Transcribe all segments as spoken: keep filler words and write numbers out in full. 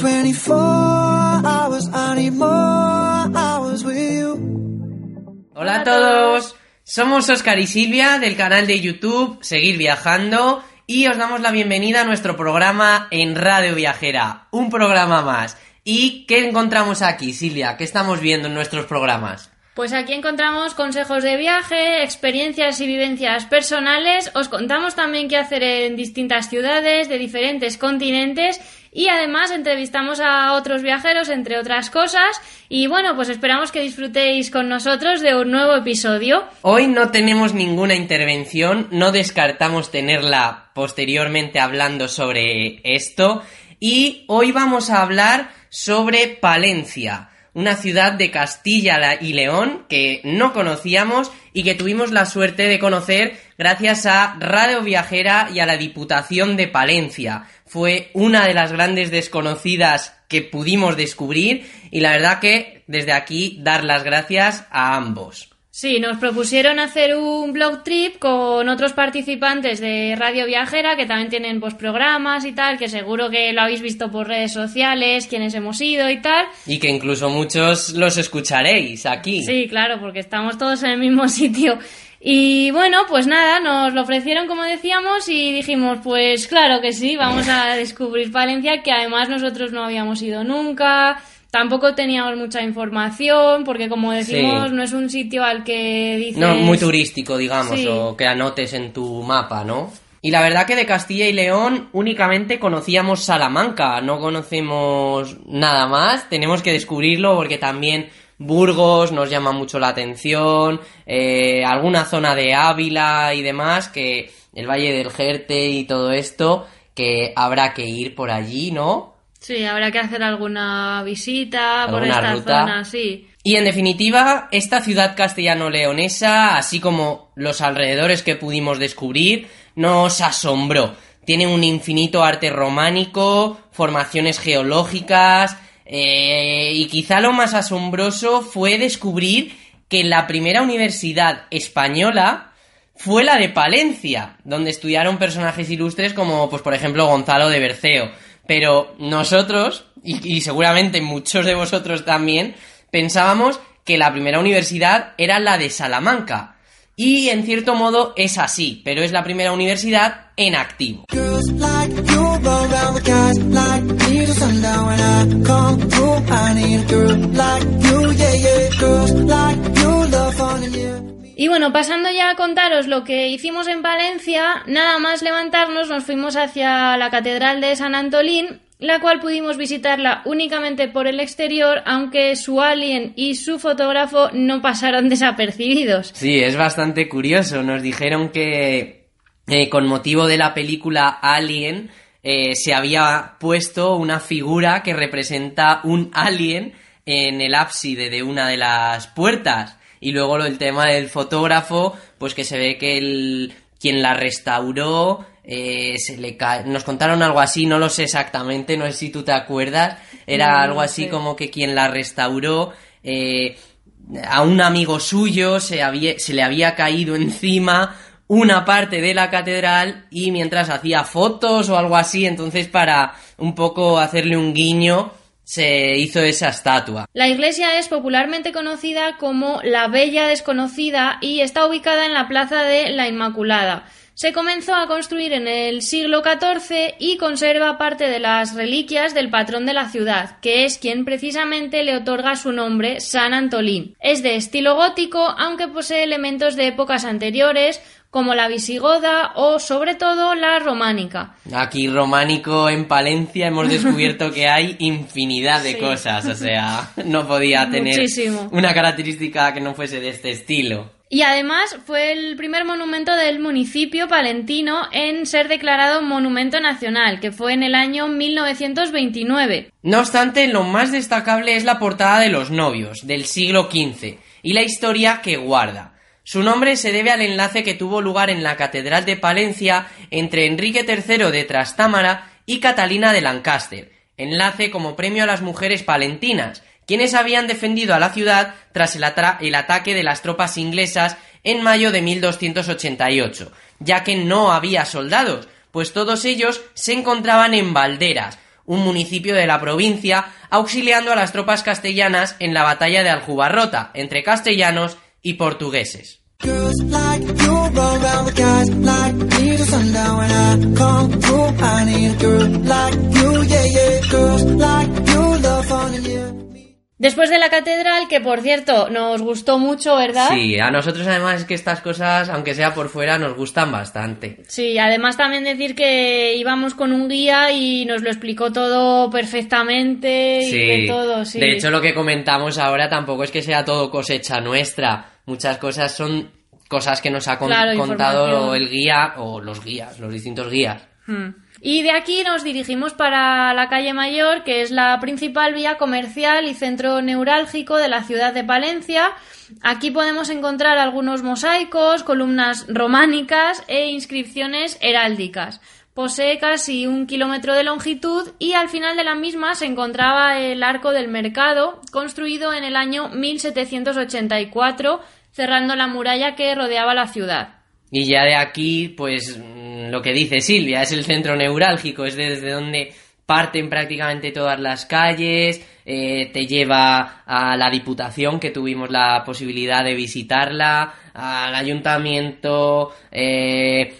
veinticuatro hours, I need more hours with you. Hola a todos, somos Óscar y Silvia del canal de YouTube Seguir Viajando y os damos la bienvenida a nuestro programa en Radio Viajera, un programa más. ¿Y qué encontramos aquí, Silvia? ¿Qué estamos viendo en nuestros programas? Pues aquí encontramos consejos de viaje, experiencias y vivencias personales, os contamos también qué hacer en distintas ciudades de diferentes continentes y además entrevistamos a otros viajeros, entre otras cosas, y bueno, pues esperamos que disfrutéis con nosotros de un nuevo episodio. Hoy no tenemos ninguna intervención, no descartamos tenerla posteriormente hablando sobre esto, y hoy vamos a hablar sobre Palencia, una ciudad de Castilla y León que no conocíamos y que tuvimos la suerte de conocer gracias a Radio Viajera y a la Diputación de Palencia. Fue una de las grandes desconocidas que pudimos descubrir y la verdad que desde aquí dar las gracias a ambos. Sí, nos propusieron hacer un blog trip con otros participantes de Radio Viajera que también tienen pues programas y tal, que seguro que lo habéis visto por redes sociales, quienes hemos ido y tal. Y que incluso muchos los escucharéis aquí. Sí, claro, porque estamos todos en el mismo sitio. Y bueno, pues nada, nos lo ofrecieron como decíamos y dijimos, pues claro que sí, vamos a descubrir Palencia, que además nosotros no habíamos ido nunca. Tampoco teníamos mucha información, porque como decimos, sí, no es un sitio al que dices... No, muy turístico, digamos, sí, o que anotes en tu mapa, ¿no? Y la verdad que de Castilla y León únicamente conocíamos Salamanca, no conocemos nada más, tenemos que descubrirlo porque también Burgos nos llama mucho la atención, eh, alguna zona de Ávila y demás, que el Valle del Jerte y todo esto, que habrá que ir por allí, ¿no? Sí, habrá que hacer alguna visita por ¿Alguna esta ruta? zona, sí. Y en definitiva, esta ciudad castellano-leonesa, así como los alrededores que pudimos descubrir, nos asombró. Tiene un infinito arte románico, formaciones geológicas, eh, y quizá lo más asombroso fue descubrir que la primera universidad española fue la de Palencia, donde estudiaron personajes ilustres como, pues por ejemplo, Gonzalo de Berceo. Pero nosotros, y, y seguramente muchos de vosotros también, pensábamos que la primera universidad era la de Salamanca. Y en cierto modo es así, pero es la primera universidad en activo. Y bueno, pasando ya a contaros lo que hicimos en Palencia, nada más levantarnos nos fuimos hacia la Catedral de San Antolín, la cual pudimos visitarla únicamente por el exterior, aunque su alien y su fotógrafo no pasaron desapercibidos. Sí, es bastante curioso. Nos dijeron que eh, con motivo de la película Alien eh, se había puesto una figura que representa un alien en el ábside de una de las puertas. Y luego el tema del fotógrafo, pues que se ve que el, quien la restauró, eh, se le ca... nos contaron algo así, no lo sé exactamente, no sé si tú te acuerdas, era no, algo no así sé. como que quien la restauró, eh, a un amigo suyo se, había, se le había caído encima una parte de la catedral y mientras hacía fotos o algo así, entonces para un poco hacerle un guiño se hizo esa estatua. La iglesia es popularmente conocida como la Bella Desconocida y está ubicada en la Plaza de la Inmaculada. Se comenzó a construir en el siglo catorce y conserva parte de las reliquias del patrón de la ciudad, que es quien precisamente le otorga su nombre, San Antolín. Es de estilo gótico, aunque posee elementos de épocas anteriores, como la visigoda o, sobre todo, la románica. Aquí románico en Palencia hemos descubierto que hay infinidad de sí. cosas, o sea, no podía tener Muchísimo. una característica que no fuese de este estilo. Y además fue el primer monumento del municipio palentino en ser declarado monumento nacional, que fue en el año mil novecientos veintinueve. No obstante, lo más destacable es la portada de los novios, del siglo quince, y la historia que guarda. Su nombre se debe al enlace que tuvo lugar en la Catedral de Palencia entre Enrique tercero de Trastámara y Catalina de Lancaster, enlace como premio a las mujeres palentinas, quienes habían defendido a la ciudad tras el, atra- el ataque de las tropas inglesas en mayo de mil doscientos ochenta y ocho, ya que no había soldados, pues todos ellos se encontraban en Valderas, un municipio de la provincia, auxiliando a las tropas castellanas en la batalla de Aljubarrota, entre castellanos y portugueses. Girls like you roll around with guys like me till sundown. When I come through, I need a girl like you, yeah, yeah. Girls like you love fun and yeah. Después de la catedral, que por cierto nos gustó mucho, ¿verdad? Sí, a nosotros además es que estas cosas, aunque sea por fuera, nos gustan bastante. Sí, además también decir que íbamos con un guía y nos lo explicó todo perfectamente y Sí, de todo, sí. De hecho lo que comentamos ahora tampoco es que sea todo cosecha nuestra. Muchas cosas son cosas que nos ha con- Claro, contado información. el guía o los guías, los distintos guías. Hmm. Y de aquí nos dirigimos para la calle Mayor, que es la principal vía comercial y centro neurálgico de la ciudad de Palencia. Aquí podemos encontrar algunos mosaicos, columnas románicas e inscripciones heráldicas. Posee casi un kilómetro de longitud y al final de la misma se encontraba el Arco del Mercado, construido en el año mil setecientos ochenta y cuatro, cerrando la muralla que rodeaba la ciudad. Y ya de aquí, pues lo que dice Silvia, es el centro neurálgico, es desde donde parten prácticamente todas las calles, eh, te lleva a la Diputación, que tuvimos la posibilidad de visitarla, al Ayuntamiento, eh,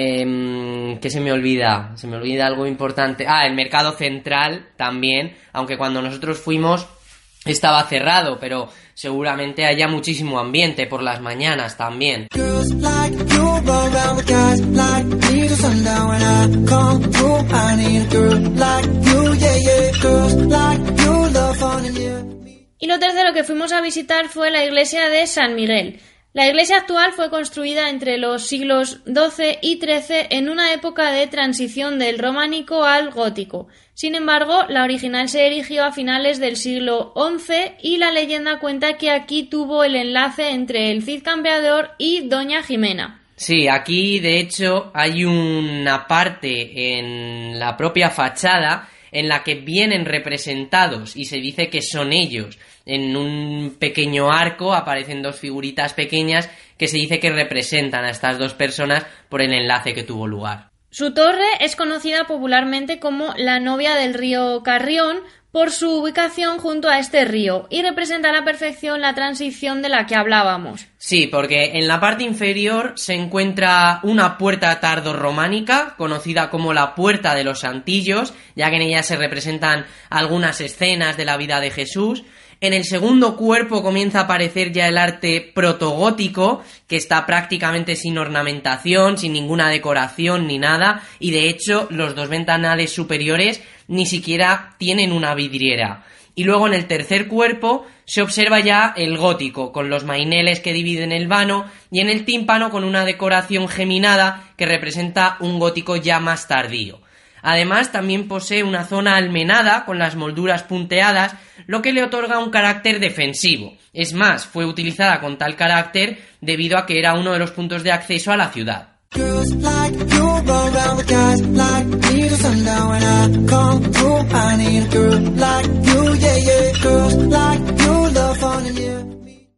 eh, ¿qué se me olvida? Se me olvida algo importante. Ah, el Mercado Central también, aunque cuando nosotros fuimos estaba cerrado, pero seguramente haya muchísimo ambiente por las mañanas también. Girls like you roll around with guys like me till sundown. When I come through, I need a girl like you, yeah, yeah. Girls like you love fun and yeah. Y lo tercero que fuimos a visitar fue la iglesia de San Miguel. La iglesia actual fue construida entre los siglos doce y trece en una época de transición del románico al gótico. Sin embargo, la original se erigió a finales del siglo once y la leyenda cuenta que aquí tuvo el enlace entre el Cid Campeador y Doña Jimena. Sí, aquí de hecho hay una parte en la propia fachada en la que vienen representados y se dice que son ellos. En un pequeño arco aparecen dos figuritas pequeñas que se dice que representan a estas dos personas por el enlace que tuvo lugar. Su torre es conocida popularmente como la novia del río Carrión por su ubicación junto a este río y representa a la perfección la transición de la que hablábamos. Sí, porque en la parte inferior se encuentra una puerta tardorrománica conocida como la Puerta de los Santillos, ya que en ella se representan algunas escenas de la vida de Jesús. En el segundo cuerpo comienza a aparecer ya el arte protogótico, que está prácticamente sin ornamentación, sin ninguna decoración ni nada, y de hecho los dos ventanales superiores ni siquiera tienen una vidriera. Y luego en el tercer cuerpo se observa ya el gótico, con los maineles que dividen el vano, y en el tímpano con una decoración geminada que representa un gótico ya más tardío. Además, también posee una zona almenada con las molduras punteadas, lo que le otorga un carácter defensivo. Es más, fue utilizada con tal carácter debido a que era uno de los puntos de acceso a la ciudad. Girls like you roll around with guys like me till sundown. When I come through, I need a girl like you, yeah, yeah. Girls like you love fun and yeah.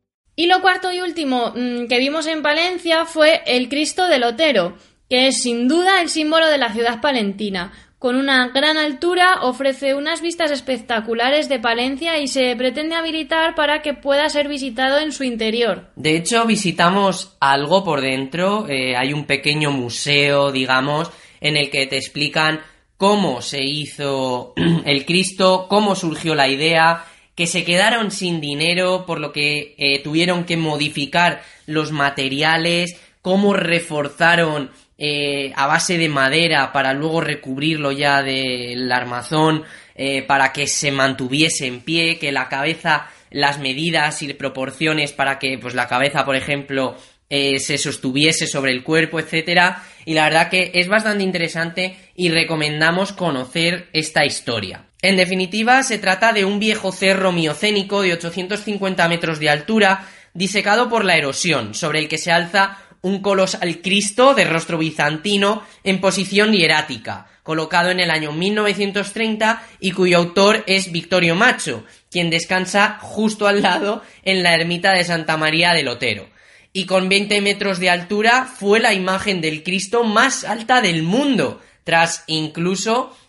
Y lo cuarto y último mmm, que vimos en Palencia fue el Cristo del Otero, que es sin duda el símbolo de la ciudad palentina. Con una gran altura ofrece unas vistas espectaculares de Palencia y se pretende habilitar para que pueda ser visitado en su interior. De hecho, visitamos algo por dentro, eh, hay un pequeño museo, digamos, en el que te explican cómo se hizo el Cristo, cómo surgió la idea, que se quedaron sin dinero, por lo que eh, tuvieron que modificar los materiales, cómo reforzaron Eh, a base de madera para luego recubrirlo ya del armazón, eh, para que se mantuviese en pie, que la cabeza, las medidas y proporciones para que pues la cabeza, por ejemplo, eh, se sostuviese sobre el cuerpo, etcétera. Y la verdad que es bastante interesante y recomendamos conocer esta historia. En definitiva, se trata de un viejo cerro miocénico de ochocientos cincuenta metros de altura, disecado por la erosión, sobre el que se alza un colosal Cristo de rostro bizantino en posición hierática, colocado en el año mil novecientos treinta y cuyo autor es Victorio Macho, quien descansa justo al lado en la ermita de Santa María del Otero. Y con veinte metros de altura fue la imagen del Cristo más alta del mundo, tras incluso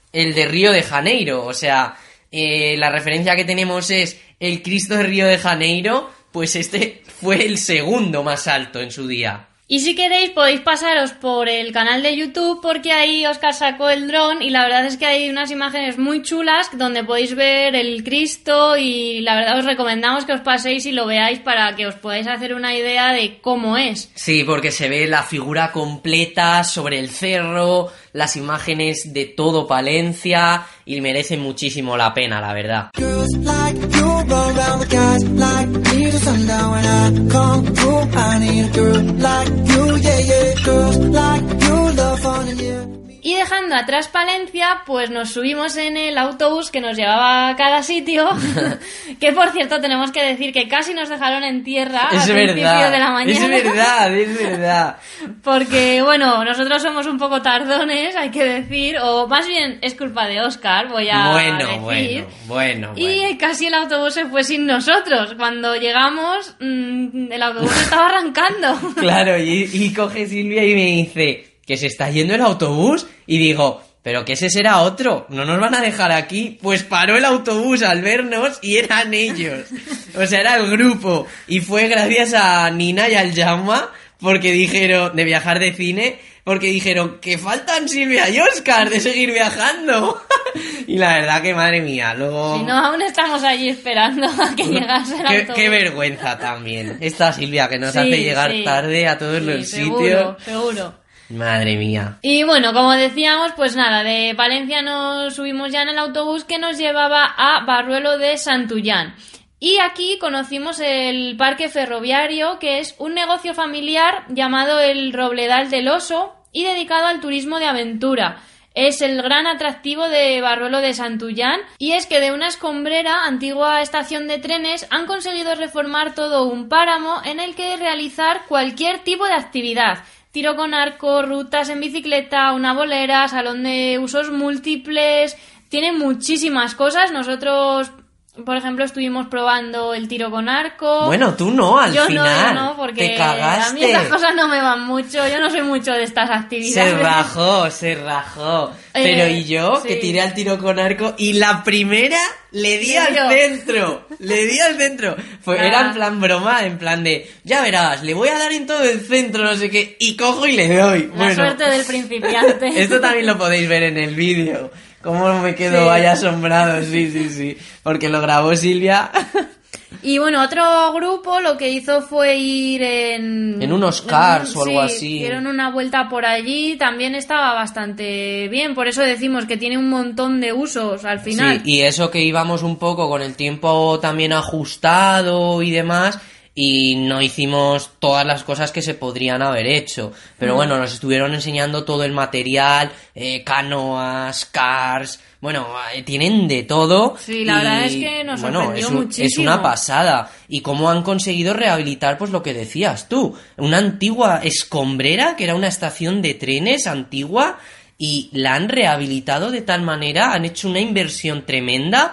el de Río de Janeiro. O sea, eh, la referencia que tenemos es el Cristo de Río de Janeiro, pues este fue el segundo más alto en su día. Y si queréis podéis pasaros por el canal de YouTube porque ahí Óscar sacó el dron y la verdad es que hay unas imágenes muy chulas donde podéis ver el Cristo y la verdad os recomendamos que os paséis y lo veáis para que os podáis hacer una idea de cómo es. Sí, porque se ve la figura completa sobre el cerro, las imágenes de todo Palencia y merece muchísimo la pena, la verdad. Girls like you roll around with guys like me till sundown. When I come through, I need a girl like you, yeah, yeah. Girls like you love fun and yeah. Y dejando atrás Palencia, pues nos subimos en el autobús que nos llevaba a cada sitio, que por cierto tenemos que decir que casi nos dejaron en tierra Es al principio verdad, de la mañana. es verdad, es verdad. Porque, bueno, nosotros somos un poco tardones, hay que decir, o más bien es culpa de Óscar, voy a Bueno, decir. bueno, bueno, Y bueno. casi el autobús se fue sin nosotros. Cuando llegamos, mmm, el autobús estaba arrancando. Claro, y, y coge Silvia y me dice que se está yendo el autobús y digo, pero que ese será otro, no nos van a dejar aquí. Pues paró el autobús al vernos y eran ellos, o sea, era el grupo. Y fue gracias a Nina y al Jaume, porque dijeron, de viajar de cine, porque dijeron que faltan Silvia y Óscar de seguir viajando. Y la verdad que madre mía, luego... Si no, aún estamos allí esperando a que llegase el Qué, autobús. qué vergüenza también. Esta Silvia que nos Sí, hace llegar sí. tarde a todos Sí, los seguro, sitios. seguro. Madre mía. Y bueno, como decíamos, pues nada, de Palencia nos subimos ya en el autobús que nos llevaba a Barruelo de Santullán. Y aquí conocimos el parque ferroviario, que es un negocio familiar llamado el Robledal del Oso y dedicado al turismo de aventura. Es el gran atractivo de Barruelo de Santullán y es que de una escombrera, antigua estación de trenes, han conseguido reformar todo un páramo en el que realizar cualquier tipo de actividad. Tiro con arco, rutas en bicicleta, una bolera, salón de usos múltiples, tiene muchísimas cosas. Nosotros, por ejemplo, estuvimos probando el tiro con arco. Bueno, tú no, al yo final. no, yo no, porque te cagaste. a mí estas cosas no me van mucho, yo no soy mucho de estas actividades. Se rajó, se rajó. Eh, Pero y yo, sí. que tiré al tiro con arco y la primera le di Le al dio. centro. Le di al centro. Fue, Ah. Era en plan broma, en plan de, ya verás, le voy a dar en todo el centro, no sé qué, y cojo y le doy. La Bueno, suerte del principiante. esto también lo podéis ver en el vídeo. Cómo me quedo Sí. ahí asombrado, sí, sí, sí. Porque lo grabó Silvia. Y bueno, otro grupo lo que hizo fue ir en... En unos cars o algo sí, así. dieron una vuelta por allí, también estaba bastante bien, por eso decimos que tiene un montón de usos al final. Sí, y eso que íbamos un poco con el tiempo también ajustado y demás, y no hicimos todas las cosas que se podrían haber hecho. Pero Mm. bueno, nos estuvieron enseñando todo el material, eh, canoas, cars, bueno, eh, tienen de todo. Sí, la y, verdad es que nos bueno, sorprendió es un- muchísimo. Es una pasada. Y cómo han conseguido rehabilitar, pues lo que decías tú, una antigua escombrera, que era una estación de trenes antigua, y la han rehabilitado de tal manera, han hecho una inversión tremenda,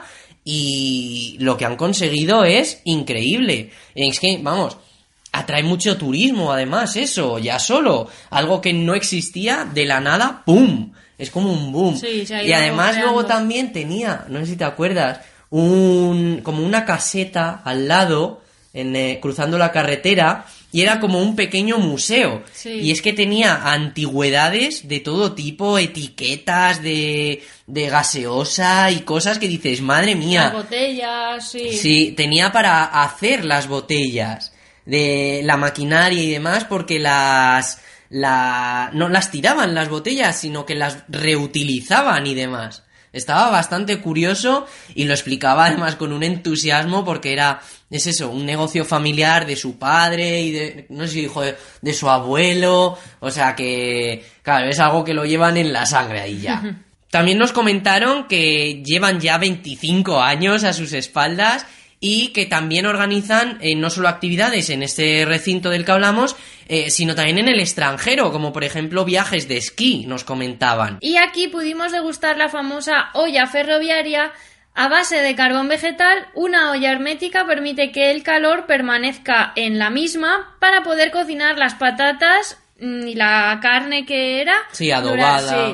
y lo que han conseguido es increíble. Es que, vamos, atrae mucho turismo, además, eso, ya solo. Algo que no existía, de la nada, ¡pum! Es como un boom. Sí, se ha y ido además creando. luego también tenía, no sé si te acuerdas, un como una caseta al lado, en, eh, cruzando la carretera, y era como un pequeño museo. Sí. Y es que tenía antigüedades de todo tipo, etiquetas de, de gaseosa y cosas que dices, madre mía. Las botellas, sí. Sí, tenía para hacer las botellas de la maquinaria y demás, porque las la no las tiraban las botellas, sino que las reutilizaban y demás. Estaba bastante curioso y lo explicaba además con un entusiasmo, porque era, es eso, un negocio familiar de su padre y de, no sé si dijo, de, de su abuelo, o sea que, claro, es algo que lo llevan en la sangre ahí ya. También nos comentaron que llevan ya veinticinco años a sus espaldas y que también organizan eh, no solo actividades en este recinto del que hablamos, eh, sino también en el extranjero, como por ejemplo viajes de esquí, nos comentaban. Y aquí pudimos degustar la famosa olla ferroviaria a base de carbón vegetal. Una olla hermética permite que el calor permanezca en la misma para poder cocinar las patatas mm, y la carne que era Sí, adobada. dura- sí,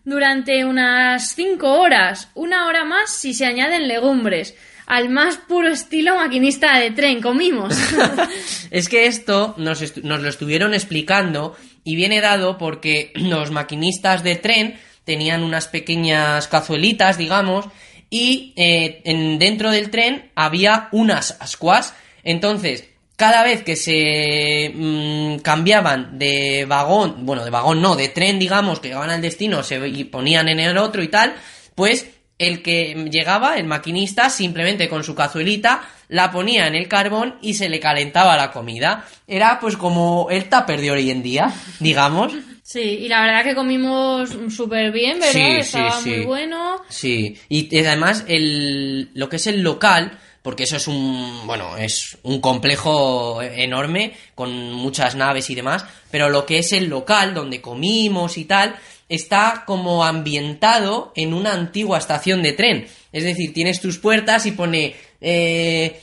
durante unas cinco horas, una hora más si se añaden legumbres. Al más puro estilo maquinista de tren, comimos. Es que esto nos, estu- nos lo estuvieron explicando y viene dado porque los maquinistas de tren tenían unas pequeñas cazuelitas, digamos, y eh, en, dentro del tren había unas ascuas. Entonces, cada vez que se mmm, cambiaban de vagón, bueno, de vagón no, de tren, digamos, que llegaban al destino, se y ponían en el otro y tal, pues el que llegaba, el maquinista, simplemente con su cazuelita, la ponía en el carbón y se le calentaba la comida. Era pues como el tupper de hoy en día, digamos. Sí, y la verdad que comimos súper bien, ¿verdad? Sí, Estaba sí, sí. muy bueno. Sí, y además el, lo que es el local, porque eso es un, bueno, es un complejo enorme con muchas naves y demás, pero lo que es el local donde comimos y tal, está como ambientado en una antigua estación de tren. Es decir, tienes tus puertas y pone eh,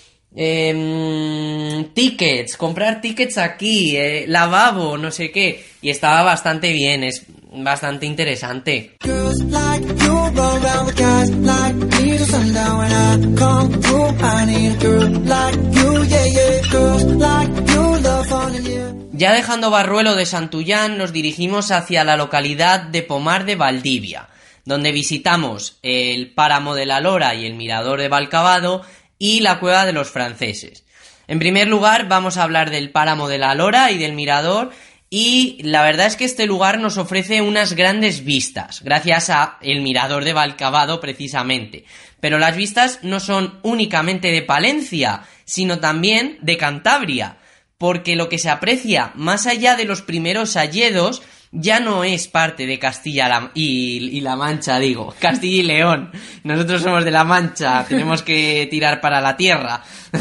eh, tickets, comprar tickets aquí, eh, lavabo, no sé qué. Y estaba bastante bien, es bastante interesante. Girls like you roll around with guys like me till sundown. When I come through, I need a girl like you, yeah, yeah. Girls like you love fun and yeah. Ya dejando Barruelo de Santullán, nos dirigimos hacia la localidad de Pomar de Valdivia, donde visitamos el páramo de la Lora y el mirador de Valcavado y la cueva de los franceses. En primer lugar, vamos a hablar del páramo de la Lora y del mirador, y la verdad es que este lugar nos ofrece unas grandes vistas, gracias a el mirador de Valcavado precisamente. Pero las vistas no son únicamente de Palencia, sino también de Cantabria, porque lo que se aprecia más allá de los primeros hayedos ya no es parte de Castilla y, y La Mancha, digo, Castilla y León. Nosotros somos de La Mancha, tenemos que tirar para la tierra.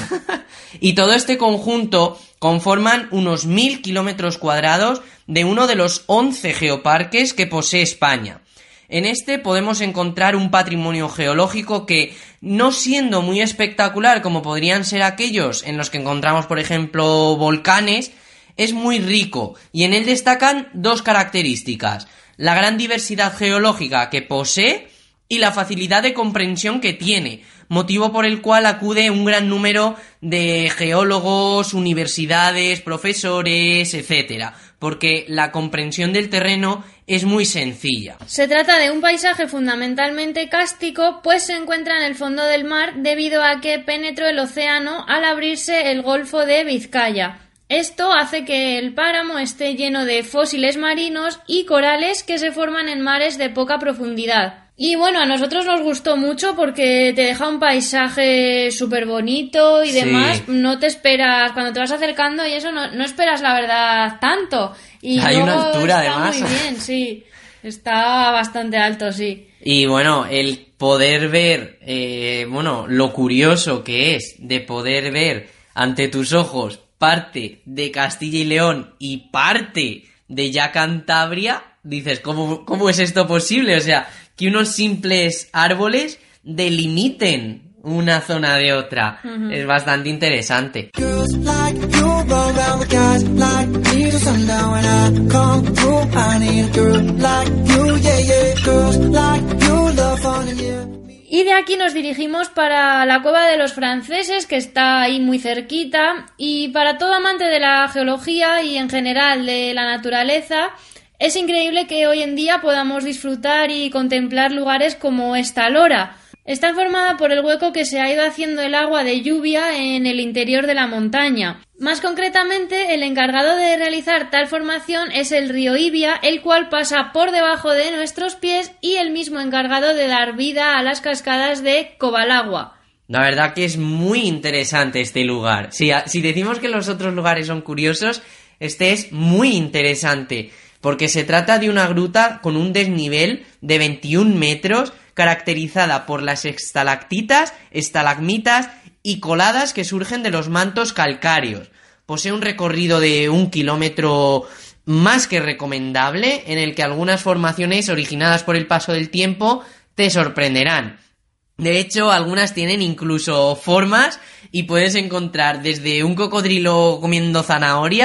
Y todo este conjunto conforman unos mil kilómetros cuadrados de uno de los once geoparques que posee España. En este podemos encontrar un patrimonio geológico que, no siendo muy espectacular como podrían ser aquellos en los que encontramos, por ejemplo, volcanes, es muy rico, y en él destacan dos características: la gran diversidad geológica que posee y la facilidad de comprensión que tiene, motivo por el cual acude un gran número de geólogos, universidades, profesores, etcétera, porque la comprensión del terreno es muy sencilla. Se trata de un paisaje fundamentalmente kástico, pues se encuentra en el fondo del mar debido a que penetró el océano al abrirse el Golfo de Vizcaya. Esto hace que el páramo esté lleno de fósiles marinos y corales que se forman en mares de poca profundidad. Y bueno, a nosotros nos gustó mucho porque te deja un paisaje súper bonito y Sí. demás. No te esperas, cuando te vas acercando y eso, no, no esperas la verdad tanto. Y Hay luego una altura, está además. muy bien, sí. Está bastante alto, sí. Y bueno, el poder ver, eh, bueno, lo curioso que es de poder ver ante tus ojos parte de Castilla y León y parte de ya Cantabria, dices, ¿cómo, cómo es esto posible? O sea, que unos simples árboles delimiten una zona de otra. Uh-huh. Es bastante interesante. Girls like you roll around with guys like me till sundown. When I come through, I need a girl like you, yeah, yeah. Girls like you love fun and yeah. Y de aquí nos dirigimos para la cueva de los franceses, que está ahí muy cerquita, y para todo amante de la geología y en general de la naturaleza, es increíble que hoy en día podamos disfrutar y contemplar lugares como esta lora. Está formada por el hueco que se ha ido haciendo el agua de lluvia en el interior de la montaña. Más concretamente, el encargado de realizar tal formación es el río Ibia, el cual pasa por debajo de nuestros pies, y el mismo encargado de dar vida a las cascadas de Cobalagua. La verdad que es muy interesante este lugar. Si, si decimos que los otros lugares son curiosos, este es muy interesante, porque se trata de una gruta con un desnivel de veintiún metros, caracterizada por las estalactitas, estalagmitas y coladas que surgen de los mantos calcáreos. Posee un recorrido de un kilómetro más que recomendable, en el que algunas formaciones originadas por el paso del tiempo te sorprenderán. De hecho, algunas tienen incluso formas y puedes encontrar desde un cocodrilo comiendo zanahorias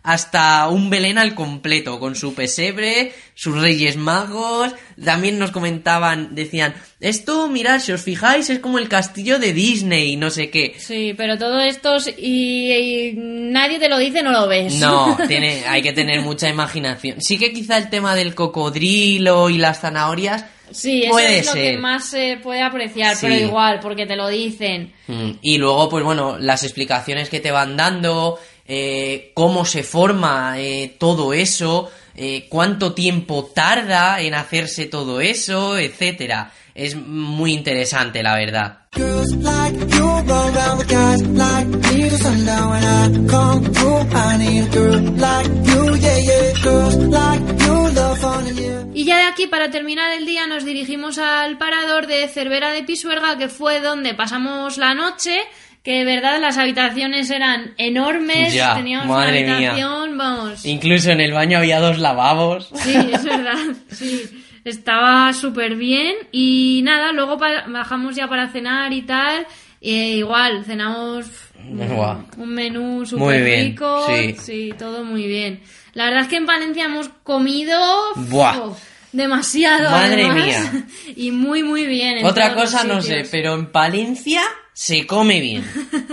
hasta un Belén al completo, con su pesebre, sus Reyes Magos. También nos comentaban, decían, esto, mirad, si os fijáis, es como el castillo de Disney, no sé qué. Sí, pero todo esto, y, y nadie te lo dice, no lo ves. No, tiene, hay que tener mucha imaginación. Sí que quizá el tema del cocodrilo y las zanahorias... Sí, eso puede es lo ser. que más se puede apreciar, Sí. pero igual, porque te lo dicen. Mm, Y luego, pues bueno, las explicaciones que te van dando, eh, cómo se forma eh, todo eso, eh, cuánto tiempo tarda en hacerse todo eso, etcétera. Es muy interesante, la verdad. Girls like you roll around with guys like me till sundown. When I come through, I need a girl like you, yeah, yeah. Girls like you love fun and yeah. Y ya de aquí, para terminar el día, nos dirigimos al parador de Cervera de Pisuerga, que fue donde pasamos la noche, que de verdad las habitaciones eran enormes, Ya, teníamos madre una mía. habitación, vamos... Incluso en el baño había dos lavabos. Sí, es verdad, sí. Estaba súper bien y nada, luego pa- bajamos ya para cenar y tal. E igual, cenamos mm, Guau. un menú Muy súper bien, rico. sí. Todo muy bien. La verdad es que en Palencia hemos comido Buah. uf, demasiado. Madre además, mía. Y muy, muy bien. en Otra todos los cosa no sé, sitios. pero en Palencia se come bien.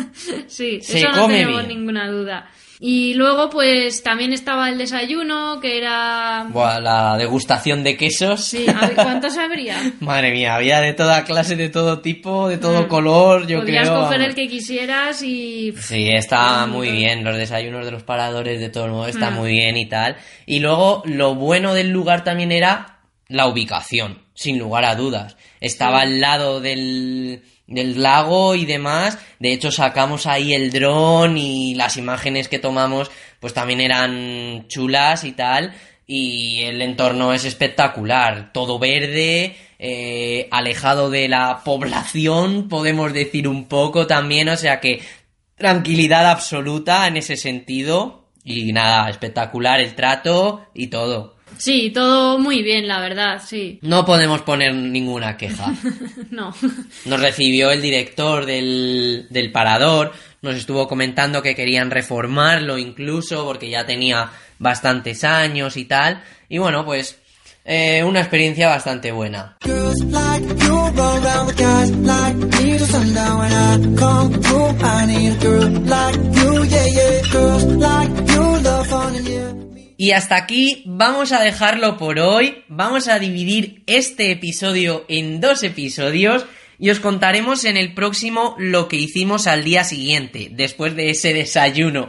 Sí, se eso no come tenemos bien. ninguna duda. Y luego, pues, también estaba el desayuno, que era... Buah, la degustación de quesos. Sí, a ver, ¿cuántos habría? Madre mía, había de toda clase, de todo tipo, de todo Mm. color, yo Podrías creo. coger vamos. el que quisieras y... Sí, está Mm. muy bien, los desayunos de los paradores de todo el mundo está Mm. muy bien y tal. Y luego lo bueno del lugar también era la ubicación, sin lugar a dudas. Estaba al lado del, del lago y demás. De hecho, sacamos ahí el dron y las imágenes que tomamos pues también eran chulas y tal. Y el entorno es espectacular, todo verde, eh, alejado de la población, podemos decir un poco también, o sea que tranquilidad absoluta en ese sentido. Y nada, espectacular el trato y todo. Sí, todo muy bien, la verdad, sí. No podemos poner ninguna queja. No. Nos recibió el director del, del parador, nos estuvo comentando que querían reformarlo incluso porque ya tenía bastantes años y tal. Y bueno, pues eh, una experiencia bastante buena. Girls like you roll around with guys like me till sundown. When I come through, I need a girl like you, yeah, yeah. Girls like you love fun and yeah. Y hasta aquí vamos a dejarlo por hoy. Vamos a dividir este episodio en dos episodios y os contaremos en el próximo lo que hicimos al día siguiente, después de ese desayuno.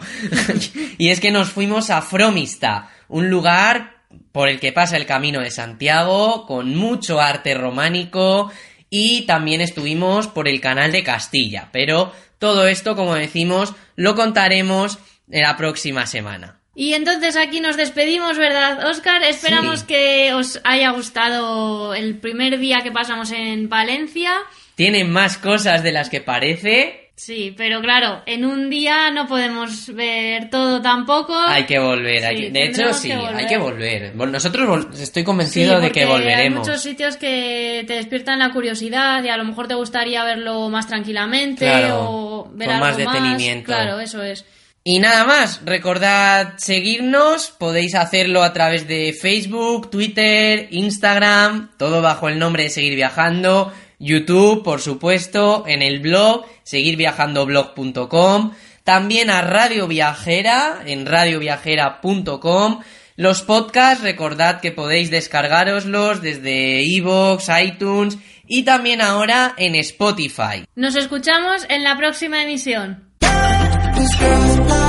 Y es que nos fuimos a Fromista, un lugar por el que pasa el Camino de Santiago, con mucho arte románico, y también estuvimos por el Canal de Castilla. Pero todo esto, como decimos, lo contaremos en la próxima semana. Y entonces aquí nos despedimos, ¿verdad, Óscar? Esperamos Sí. que os haya gustado el primer día que pasamos en Palencia. Tiene más cosas de las que parece. Sí, pero claro, en un día no podemos ver todo tampoco. Hay que volver. Sí, hay que- De hecho, tendremos sí, que volver. hay que volver. Bueno, nosotros vol- estoy Sí, convencido de que porque volveremos. hay muchos sitios que te despiertan la curiosidad y a lo mejor te gustaría verlo más tranquilamente Claro, o ver con algo más detenimiento. Claro, eso es. Y nada más, recordad seguirnos, podéis hacerlo a través de Facebook, Twitter, Instagram, todo bajo el nombre de Seguir Viajando, YouTube, por supuesto, en el blog, seguir viajando blog punto com, también a Radio Viajera, en radio viajera punto com, los podcasts, recordad que podéis descargároslos desde iVoox, iTunes y también ahora en Spotify. Nos escuchamos en la próxima emisión. These girls like